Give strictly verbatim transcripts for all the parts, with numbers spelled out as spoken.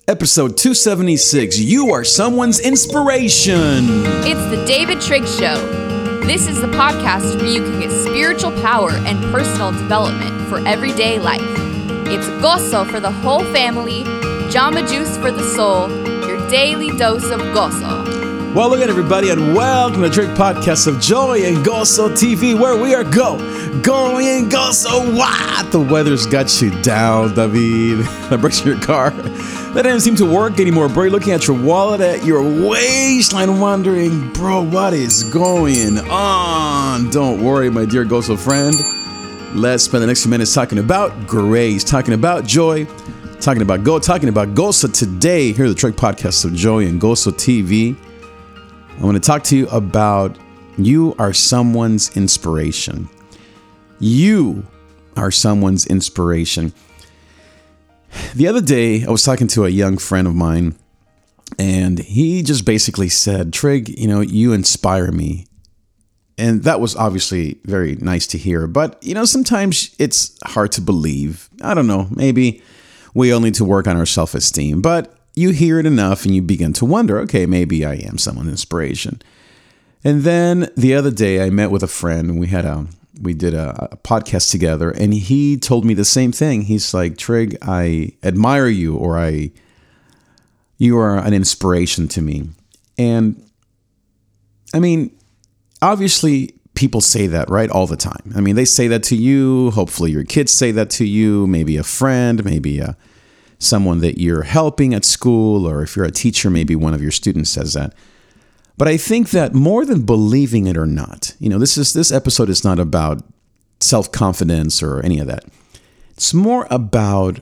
Episode two seventy-six, You Are Someone's Inspiration. It's the David Trigg Show. This is the podcast where you can get spiritual power and personal development for everyday life. It's gozo for the whole family, Jamba Juice for the soul, your daily dose of gozo. Well, look at everybody, and welcome to the Trigg Podcast of Joy and Gozo T V, where we are go, going and gozo. What? The weather's got you down, David. That breaks your car. That doesn't seem to work anymore, bro. You're looking at your wallet, at your waistline, wondering, bro, what is going on? Don't worry, my dear Gozo friend. Let's spend the next few minutes talking about grace, talking about joy, talking about go, talking about Gozo today. Here at the Trigg Podcast of Joy and Gozo T V. I want to talk to you about you are someone's inspiration. You are someone's inspiration. The other day, I was talking to a young friend of mine, and he just basically said, Trigg, you know, you inspire me. And that was obviously very nice to hear. But, you know, sometimes it's hard to believe. I don't know, maybe we all need to work on our self-esteem. But you hear it enough and you begin to wonder, okay, maybe I am someone's inspiration. And then the other day, I met with a friend, and we had a we did a, a podcast together, and he told me the same thing. He's like, Trigg, I admire you, or I, you are an inspiration to me. And I mean, obviously people say that, right? All the time. I mean, they say that to you. Hopefully your kids say that to you, maybe a friend, maybe a, someone that you're helping at school, or if you're a teacher, maybe one of your students says that. But I think that more than believing it or not, you know, this is this episode is not about self-confidence or any of that. It's more about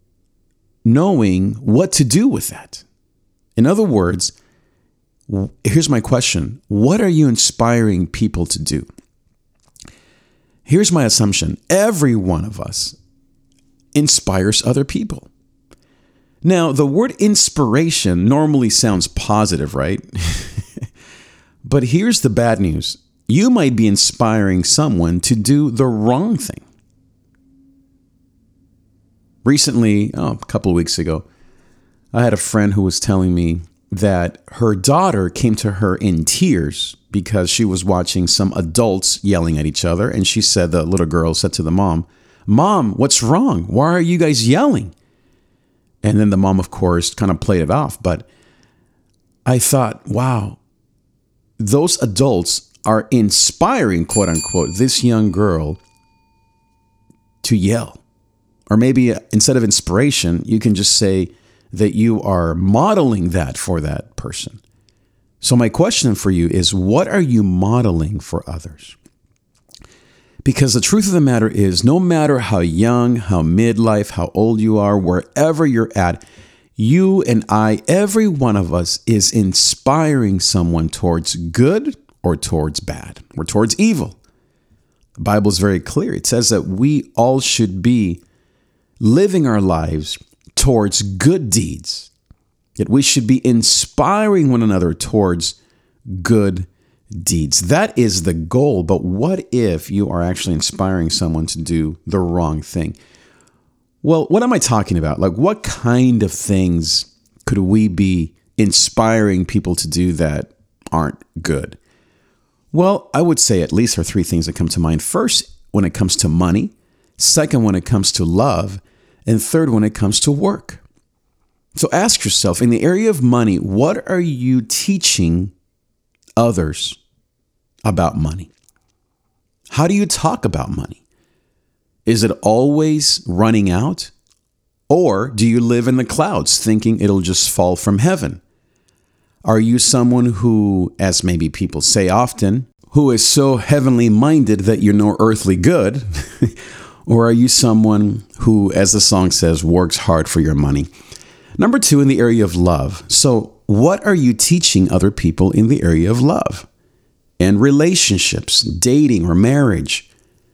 knowing what to do with that. In other words, here's my question. What are you inspiring people to do? Here's my assumption. Every one of us inspires other people. Now, the word inspiration normally sounds positive, right? But here's the bad news. You might be inspiring someone to do the wrong thing. Recently, oh, a couple of weeks ago, I had a friend who was telling me that her daughter came to her in tears because she was watching some adults yelling at each other. And she said, the little girl said to the mom, Mom, what's wrong? Why are you guys yelling? And then the mom, of course, kind of played it off. But I thought, wow, those adults are inspiring, quote unquote, this young girl to yell. Or maybe instead of inspiration, you can just say that you are modeling that for that person. So my question for you is, what are you modeling for others? Because the truth of the matter is, no matter how young, how midlife, how old you are, wherever you're at, you and I, every one of us is inspiring someone towards good or towards bad or towards evil. The Bible is very clear. It says that we all should be living our lives towards good deeds, that we should be inspiring one another towards good deeds. That is the goal. But what if you are actually inspiring someone to do the wrong thing? Well, what am I talking about? Like, what kind of things could we be inspiring people to do that aren't good? Well, I would say at least there are three things that come to mind. First, when it comes to money. Second, when it comes to love. And third, when it comes to work. So ask yourself, in the area of money, what are you teaching others about money? How do you talk about money? Is it always running out? Or do you live in the clouds thinking it'll just fall from heaven? Are you someone who, as maybe people say often, who is so heavenly minded that you're no earthly good? Or are you someone who, as the song says, works hard for your money? Number two, in the area of love. So what are you teaching other people in the area of love and relationships, dating or marriage?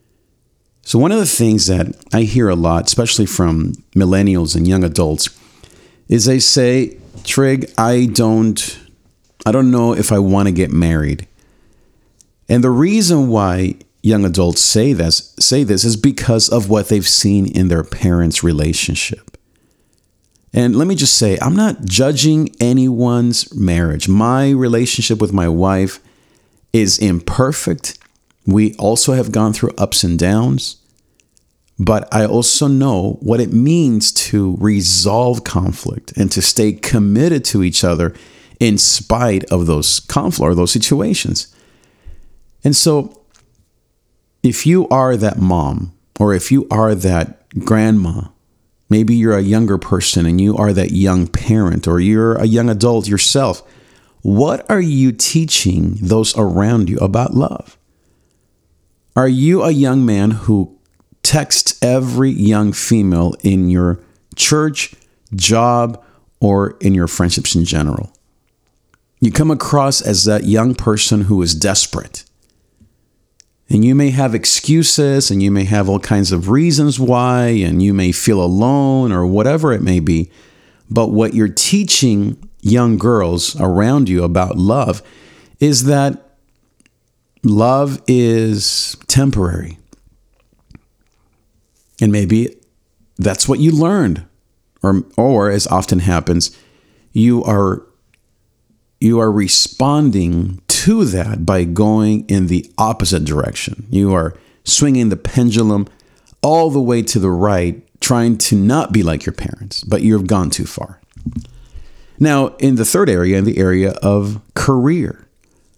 So one of the things that I hear a lot, especially from millennials and young adults, is they say, Trigg, I don't, I don't know if I want to get married. And the reason why young adults say this, say this is because of what they've seen in their parents' relationship. And let me just say, I'm not judging anyone's marriage. My relationship with my wife is imperfect. We also have gone through ups and downs. But I also know what it means to resolve conflict and to stay committed to each other in spite of those conflict or those situations. And so if you are that mom, or if you are that grandma, maybe you're a younger person and you are that young parent, or you're a young adult yourself, what are you teaching those around you about love? Are you a young man who texts every young female in your church, job, or in your friendships in general? You come across as that young person who is desperate. And you may have excuses, and you may have all kinds of reasons why, and you may feel alone or whatever it may be. But what you're teaching young girls around you about love is that love is temporary. And maybe that's what you learned. Or, or as often happens, you are you are responding to that by going in the opposite direction. You are swinging the pendulum all the way to the right, trying to not be like your parents, but you've gone too far. Now, in the third area, in the area of career,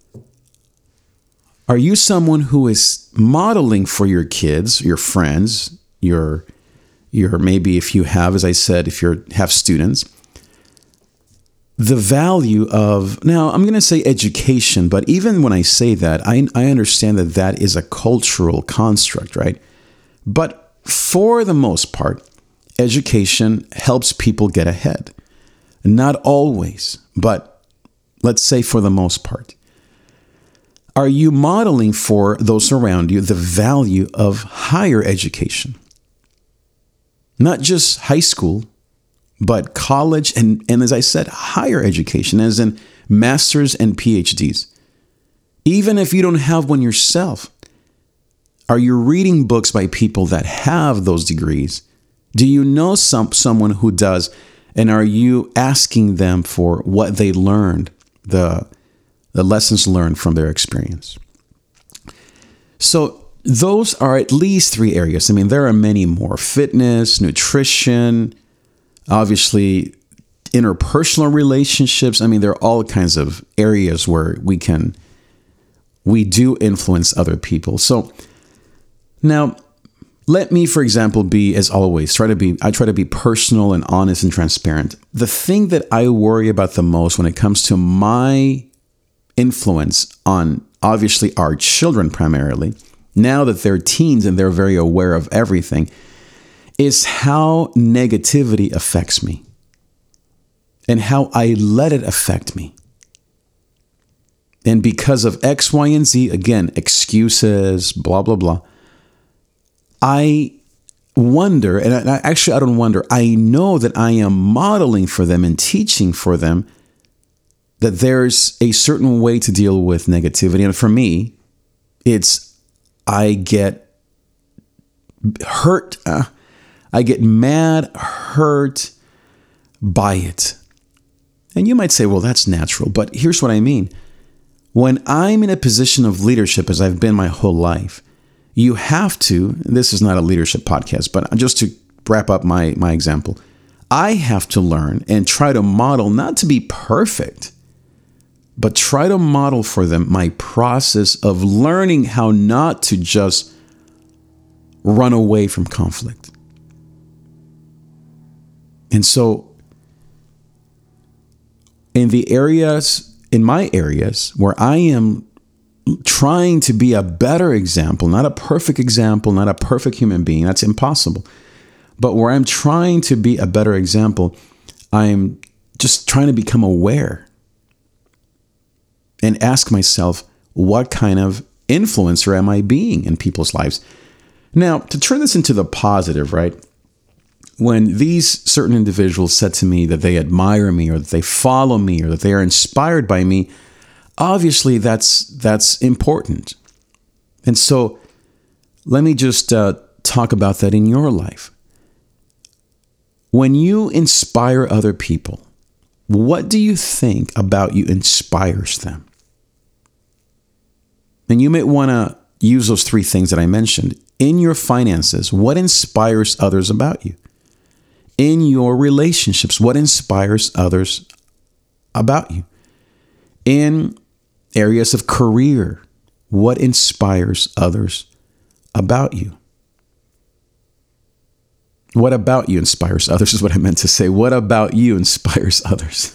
are you someone who is modeling for your kids, your friends, your, your maybe if you have, as I said, if you have students, the value of, now I'm going to say education, but even when I say that, I, I understand that that is a cultural construct, right? But for the most part, education helps people get ahead. Not always, but let's say for the most part. Are you modeling for those around you the value of higher education? Not just high school, but college and, and as I said, higher education, as in masters and P H Ds. Even if you don't have one yourself, are you reading books by people that have those degrees? Do you know some someone who does? And are you asking them for what they learned, the, the lessons learned from their experience? So those are at least three areas. I mean, there are many more: fitness, nutrition, obviously interpersonal relationships. I mean, there are all kinds of areas where we can, we do influence other people. So now let me, for example, be, as always, try to be, I try to be personal and honest and transparent. The thing that I worry about the most when it comes to my influence on, obviously, our children primarily, now that they're teens and they're very aware of everything, is how negativity affects me and how I let it affect me. And because of X, Y, and Z, again, excuses, blah, blah, blah, I wonder, and I, actually I don't wonder, I know that I am modeling for them and teaching for them that there's a certain way to deal with negativity. And for me, it's I get hurt, uh, I get mad, hurt by it. And you might say, well, that's natural. But here's what I mean. When I'm in a position of leadership, as I've been my whole life, you have to, this is not a leadership podcast, but just to wrap up my, my example, I have to learn and try to model, not to be perfect, but try to model for them my process of learning how not to just run away from conflict. And so in the areas, in my areas where I am trying to be a better example, not a perfect example, not a perfect human being, that's impossible. But where I'm trying to be a better example, I'm just trying to become aware and ask myself, what kind of influencer am I being in people's lives? Now, to turn this into the positive, right? When these certain individuals said to me that they admire me or that they follow me or that they are inspired by me, obviously that's that's important. And so let me just uh, talk about that in your life. When you inspire other people, what do you think about you inspires them? And you might want to use those three things that I mentioned. In your finances, what inspires others about you? In your relationships, what inspires others about you? In areas of career, what inspires others about you? What about you inspires others is what I meant to say. What about you inspires others?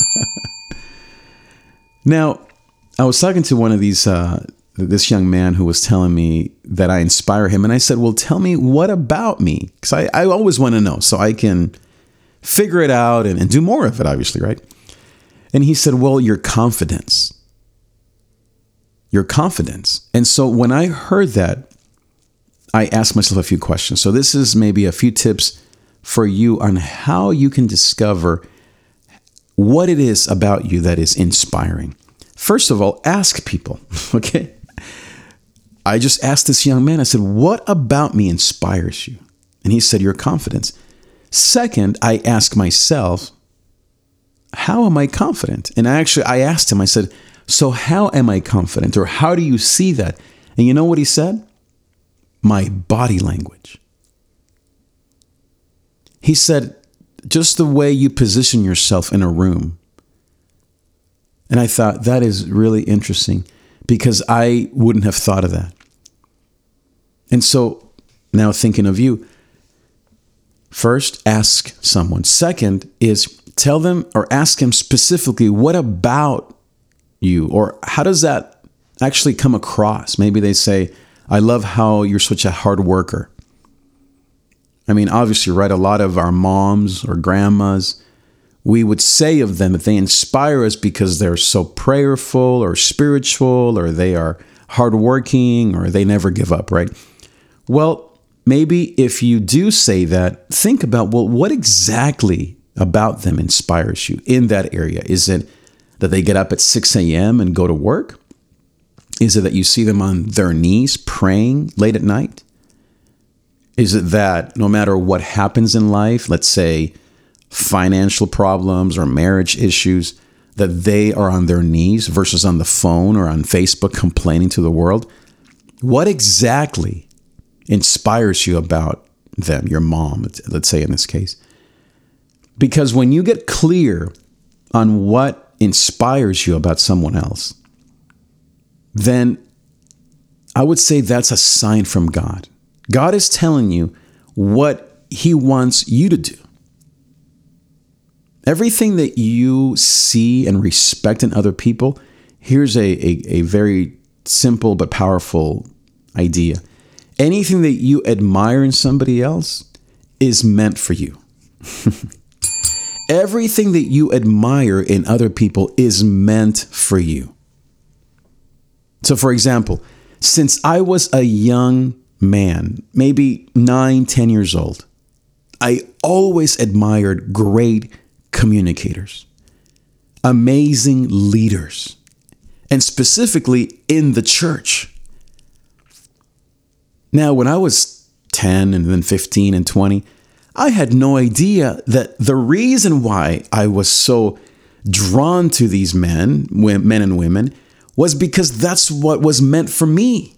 Now, I was talking to one of these, uh, this young man who was telling me that I inspire him. And I said, well, tell me, what about me? Because I, I always want to know so I can figure it out and, and do more of it, obviously, right? And he said, well, your confidence. Your confidence. And so when I heard that, I asked myself a few questions. So this is maybe a few tips for you on how you can discover what it is about you that is inspiring. First of all, ask people, okay? I just asked this young man, I said, what about me inspires you? And he said, your confidence. Second, I asked myself, how am I confident? And I actually, I asked him, I said, so how am I confident? Or how do you see that? And you know what he said? My body language. He said, just the way you position yourself in a room. And I thought that is really interesting because I wouldn't have thought of that. And so now thinking of you, first, ask someone. Second is tell them or ask him specifically, what about you? Or how does that actually come across? Maybe they say, I love how you're such a hard worker. I mean, obviously, right? A lot of our moms or grandmas, we would say of them that they inspire us because they're so prayerful or spiritual, or they are hardworking, or they never give up, right? Well, maybe if you do say that, think about, well, what exactly about them inspires you in that area? Is it that they get up at six a.m. and go to work? Is it that you see them on their knees praying late at night? Is it that no matter what happens in life, let's say financial problems or marriage issues, that they are on their knees versus on the phone or on Facebook complaining to the world? What exactly inspires you about them, your mom, let's say in this case? Because when you get clear on what inspires you about someone else, then I would say that's a sign from God. God is telling you what he wants you to do. Everything that you see and respect in other people, here's a, a, a very simple but powerful idea. Anything that you admire in somebody else is meant for you. Everything that you admire in other people is meant for you. So, for example, since I was a young man, maybe nine, ten years old, I always admired great communicators, amazing leaders, and specifically in the church. Now, when I was ten and then fifteen and twenty, I had no idea that the reason why I was so drawn to these men, men and women, was because that's what was meant for me.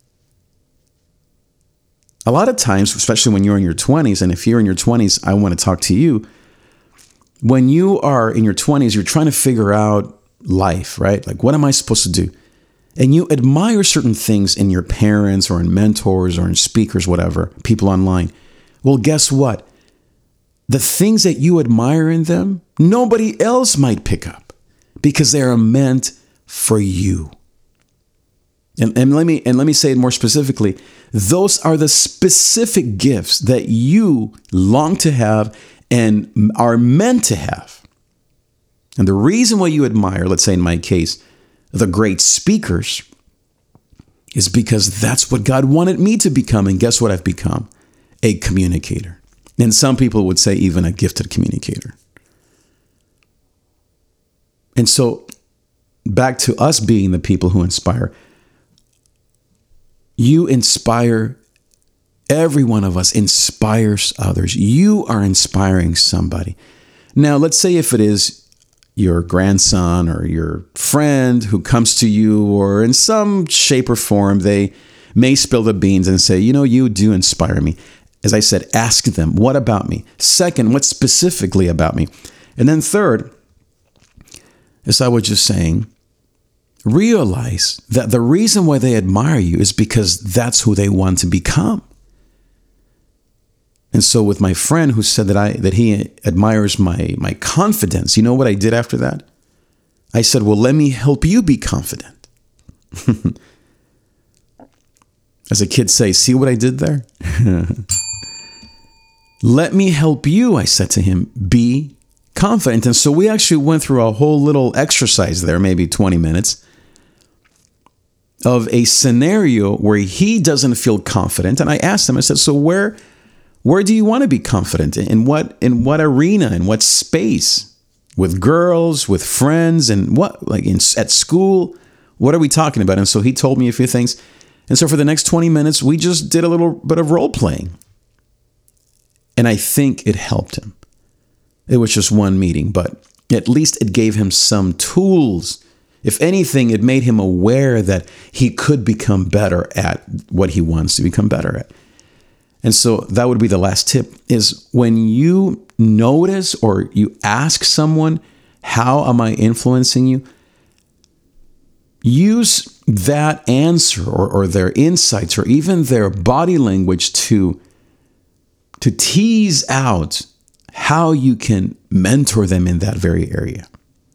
A lot of times, especially when you're in your twenties, and if you're in your twenties, I want to talk to you. When you are in your twenties, you're trying to figure out life, right? Like, what am I supposed to do? And you admire certain things in your parents or in mentors or in speakers, whatever, people online. Well, guess what? The things that you admire in them, nobody else might pick up because they are meant for you. And, and let me and let me say it more specifically. Those are the specific gifts that you long to have and are meant to have. And the reason why you admire, let's say in my case, the great speakers, is because that's what God wanted me to become. And guess what I've become? A communicator. And some people would say even a gifted communicator. And so back to us being the people who inspire. You inspire Every one of us inspires others. You are inspiring somebody. Now, let's say if it is your grandson or your friend who comes to you, or in some shape or form, they may spill the beans and say, you know, you do inspire me. As I said, ask them, what about me? Second, what specifically about me? And then third, as I was just saying, realize that the reason why they admire you is because that's who they want to become. And so with my friend who said that I that he admires my my confidence, you know what I did after that? I said, well, let me help you be confident. As a kid say, see what I did there? Let me help you, I said to him, be confident. And so we actually went through a whole little exercise there, maybe twenty minutes, of a scenario where he doesn't feel confident. And I asked him, I said, so where, where do you want to be confident? In what, in what arena, in what space? With girls, with friends, and what, like in, at school? What are we talking about? And so he told me a few things. And so for the next twenty minutes, we just did a little bit of role playing. And I think it helped him. It was just one meeting, but at least it gave him some tools. If anything, it made him aware that he could become better at what he wants to become better at. And so that would be the last tip, is when you notice or you ask someone, how am I influencing you? Use that answer or, or their insights or even their body language to, to tease out how you can mentor them in that very area.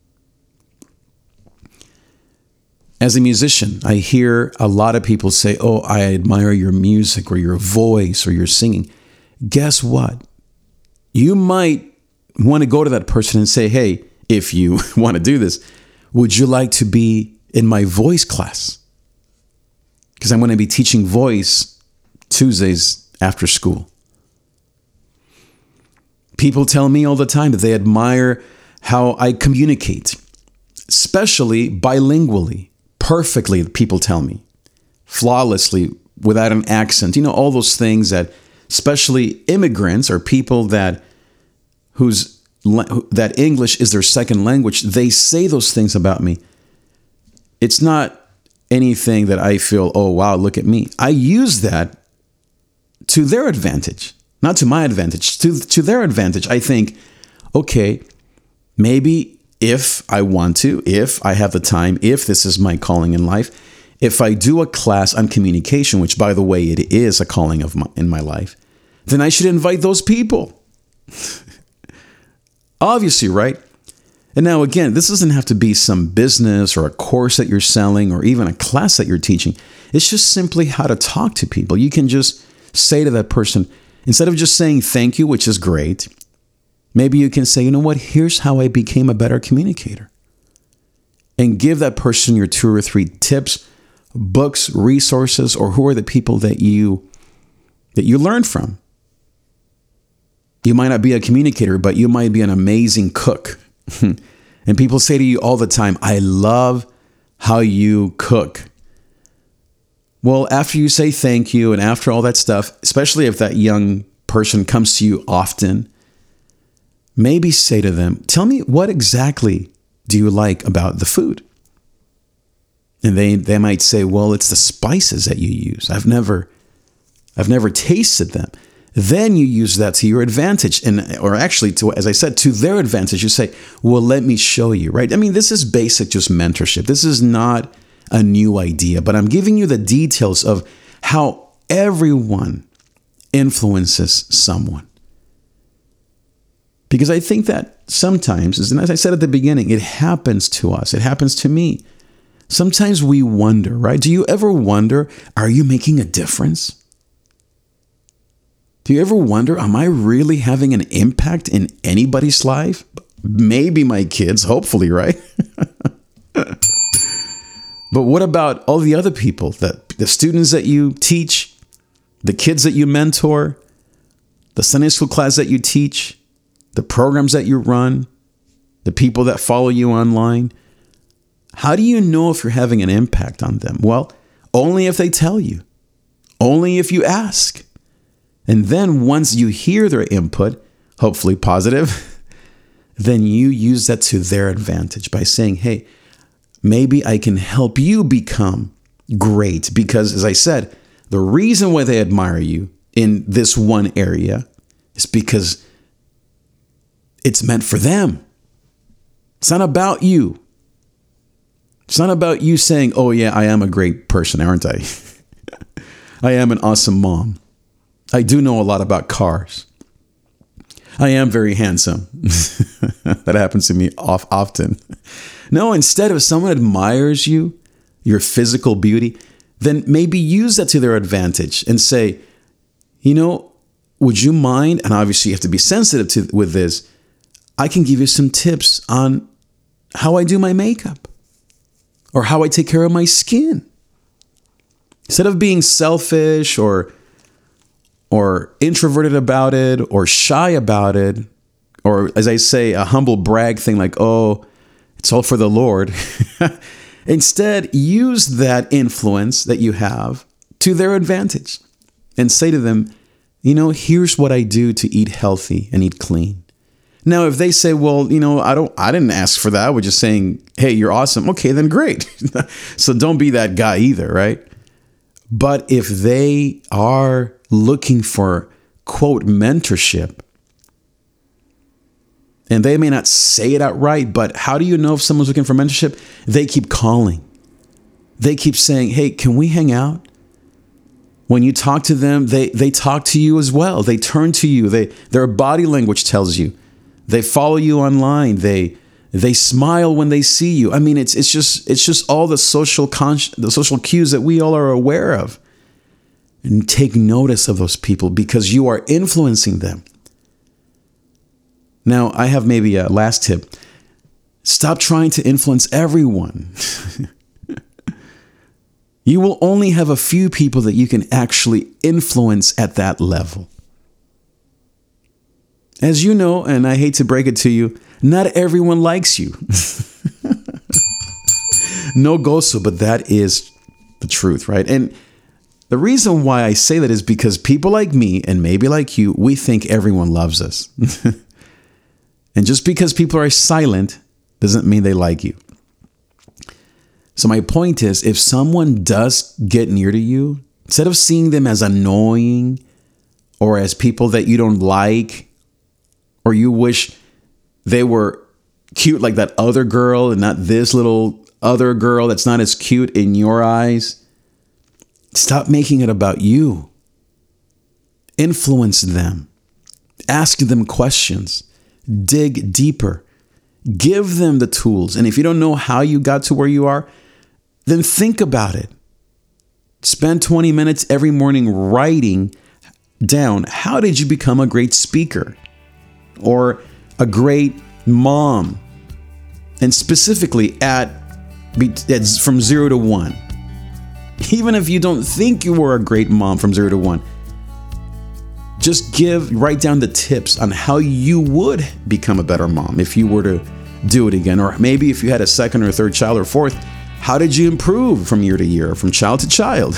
As a musician, I hear a lot of people say, oh, I admire your music or your voice or your singing. Guess what? You might want to go to that person and say, hey, if you want to do this, would you like to be in my voice class? Because I'm going to be teaching voice Tuesdays after school. People tell me all the time that they admire how I communicate, especially bilingually. Perfectly, people tell me, flawlessly, without an accent. You know, all those things that, especially immigrants or people that whose that English is their second language, they say those things about me. It's not anything that I feel, oh, wow, look at me. I use that to their advantage, not to my advantage, to, to their advantage. I think, okay, maybe if I want to, if I have the time, if this is my calling in life, if I do a class on communication, which, by the way, it is a calling of my, in my life, then I should invite those people. Obviously, right? And now, again, this doesn't have to be some business or a course that you're selling or even a class that you're teaching. It's just simply how to talk to people. You can just say to that person, instead of just saying thank you, which is great, maybe you can say, you know what, here's how I became a better communicator. And give that person your two or three tips, books, resources, or who are the people that you that you learned from. You might not be a communicator, but you might be an amazing cook. And people say to you all the time, I love how you cook. Well, after you say thank you and after all that stuff, especially if that young person comes to you often, maybe say to them, tell me, what exactly do you like about the food? And they, they might say, well, it's the spices that you use. I've never, I've never tasted them. Then you use that to your advantage, and or actually, to, as I said, to their advantage. You say, well, let me show you, right? I mean, this is basic just mentorship. This is not a new idea, but I'm giving you the details of how everyone influences someone. Because I think that sometimes, and as I said at the beginning, it happens to us. It happens to me. Sometimes we wonder, right? Do you ever wonder, are you making a difference? Do you ever wonder, am I really having an impact in anybody's life? Maybe my kids, hopefully, right? But what about all the other people, the, the students that you teach, the kids that you mentor, the Sunday school class that you teach, the programs that you run, the people that follow you online? How do you know if you're having an impact on them? Well, only if they tell you. Only if you ask. And then once you hear their input, hopefully positive, then you use that to their advantage by saying, hey, maybe I can help you become great. Because as I said, the reason why they admire you in this one area is because it's meant for them. It's not about you. It's not about you saying, oh yeah, I am a great person, aren't I? I am an awesome mom. I do know a lot about cars. I am very handsome. That happens to me off often. No, instead, if someone admires you, your physical beauty, then maybe use that to their advantage and say, you know, would you mind? And obviously you have to be sensitive to with this. I can give you some tips on how I do my makeup or how I take care of my skin. Instead of being selfish or or introverted about it or shy about it, or as I say, a humble brag thing like, oh, it's all for the Lord. Instead, use that influence that you have to their advantage and say to them, you know, here's what I do to eat healthy and eat clean. Now, if they say, well, you know, I don't, I didn't ask for that. We're just saying, hey, you're awesome. Okay, then great. So don't be that guy either, right? But if they are looking for, quote, mentorship, and they may not say it outright, but how do you know if someone's looking for mentorship? They keep calling. They keep saying, hey, can we hang out? When you talk to them, they they talk to you as well. They turn to you. They their body language tells you. They follow you online. They they smile when they see you. I mean, it's it's just it's just all the social con- the social cues that we all are aware of. And take notice of those people because you are influencing them. Now, I have maybe a last tip. Stop trying to influence everyone. You will only have a few people that you can actually influence at that level. As you know, and I hate to break it to you, not everyone likes you. No gozo, but that is the truth, right? And the reason why I say that is because people like me, and maybe like you, we think everyone loves us. And just because people are silent doesn't mean they like you. So my point is, if someone does get near to you, instead of seeing them as annoying or as people that you don't like, or you wish they were cute like that other girl and not this little other girl that's not as cute in your eyes, stop making it about you. Influence them. Ask them questions. Dig deeper. Give them the tools. And if you don't know how you got to where you are, then think about it. Spend twenty minutes every morning writing down, how did you become a great speaker or a great mom? And specifically at, at from zero to one. Even if you don't think you were a great mom from zero to one, just give, write down the tips on how you would become a better mom if you were to do it again. Or maybe if you had a second or third child or fourth, how did you improve from year to year, from child to child?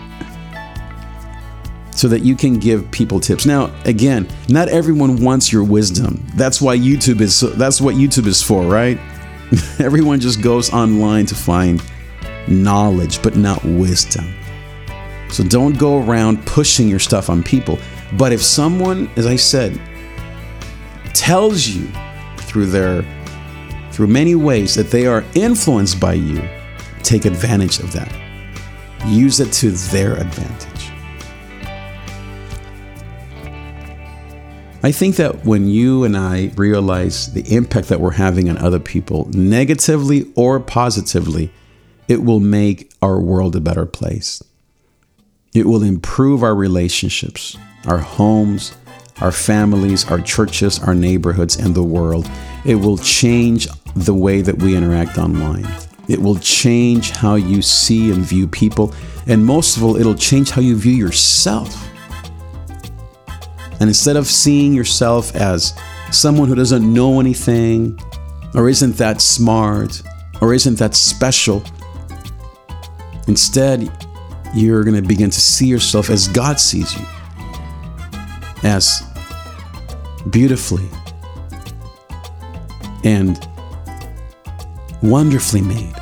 So that you can give people tips. Now, again, not everyone wants your wisdom. That's why YouTube is, that's what YouTube is for, right? Everyone just goes online to find knowledge, but not wisdom. So don't go around pushing your stuff on people. But if someone, as I said, tells you through their, through many ways that they are influenced by you, take advantage of that. Use it to their advantage. I think that when you and I realize the impact that we're having on other people, negatively or positively, it will make our world a better place. It will improve our relationships, our homes, our families, our churches, our neighborhoods, and the world. It will change the way that we interact online. It will change how you see and view people. And most of all, it'll change how you view yourself. And instead of seeing yourself as someone who doesn't know anything, or isn't that smart, or isn't that special, instead, you're going to begin to see yourself as God sees you. as beautifully and wonderfully made.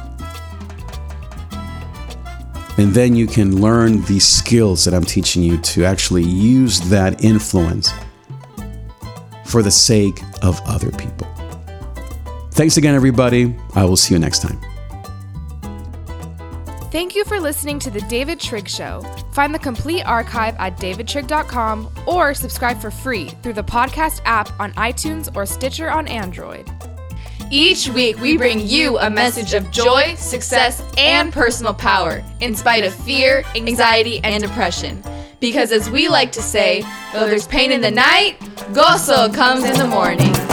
And then you can learn these skills that I'm teaching you to actually use that influence for the sake of other people. Thanks again, everybody. I will see you next time. Thank you for listening to The David Trigg Show. Find the complete archive at david trigg dot com or subscribe for free through the podcast app on iTunes or Stitcher on Android. Each week, we bring you a message of joy, success, and personal power in spite of fear, anxiety, and depression. Because as we like to say, though there's pain in the night, gozo comes in the morning.